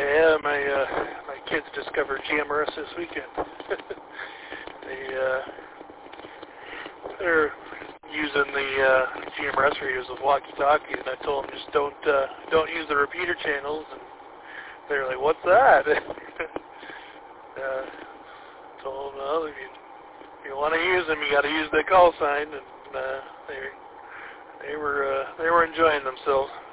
Yeah, my kids discovered GMRS this weekend. They're using the GMRS radios with walkie-talkies, and I told them just don't use the repeater channels. And they're like, "What's that?" Told them, well, if you want to use them, you got to use the call sign, and they were enjoying themselves.